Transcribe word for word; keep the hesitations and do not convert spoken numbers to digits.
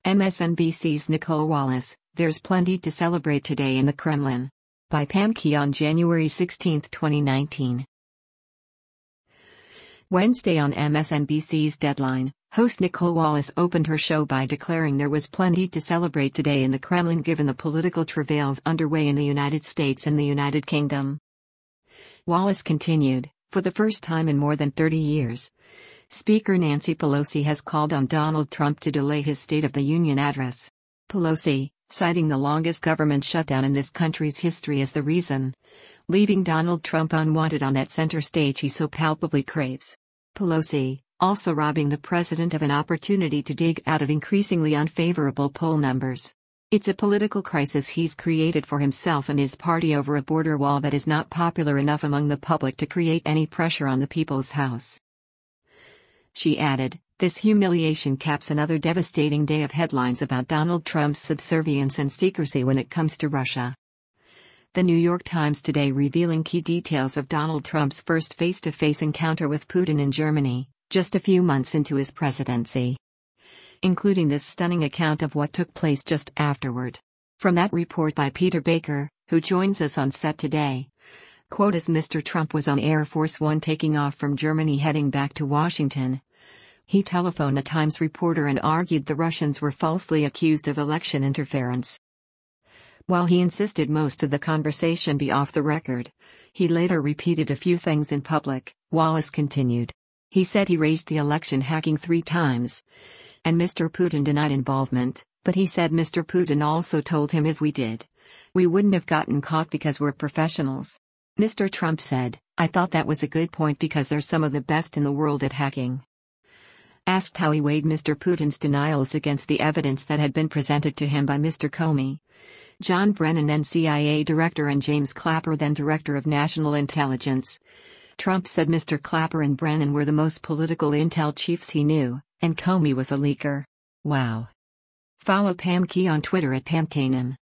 M S N B C's Nicole Wallace, There's Plenty to Celebrate Today in the Kremlin. By Pam Key on January sixteenth, twenty nineteen. Wednesday on M S N B C's Deadline, host Nicole Wallace opened her show by declaring there was plenty to celebrate today in the Kremlin given the political travails underway in the United States and the United Kingdom. Wallace continued, for the first time in more than thirty years, Speaker Nancy Pelosi has called on Donald Trump to delay his State of the Union address. Pelosi, citing the longest government shutdown in this country's history as the reason, leaving Donald Trump unwanted on that center stage he so palpably craves. Pelosi, also robbing the president of an opportunity to dig out of increasingly unfavorable poll numbers. It's a political crisis he's created for himself and his party over a border wall that is not popular enough among the public to create any pressure on the People's House. She added, this humiliation caps another devastating day of headlines about Donald Trump's subservience and secrecy when it comes to Russia. The New York Times today revealing key details of Donald Trump's first face-to-face encounter with Putin in Germany, just a few months into his presidency, including this stunning account of what took place just afterward. From that report by Peter Baker, who joins us on set today, quote, as Mister Trump was on Air Force One taking off from Germany heading back to Washington, he telephoned a Times reporter and argued the Russians were falsely accused of election interference. While he insisted most of the conversation be off the record, he later repeated a few things in public, Wallace continued. He said he raised the election hacking three times, and Mister Putin denied involvement, but he said Mister Putin also told him if we did, we wouldn't have gotten caught because we're professionals. Mister Trump said, I thought that was a good point because they're some of the best in the world at hacking. Asked how he weighed Mister Putin's denials against the evidence that had been presented to him by Mister Comey, John Brennan, then C I A director, and James Clapper, then director of national intelligence, Trump said Mister Clapper and Brennan were the most political intel chiefs he knew, and Comey was a leaker. Wow. Follow Pam Key on Twitter at Pam Kanan.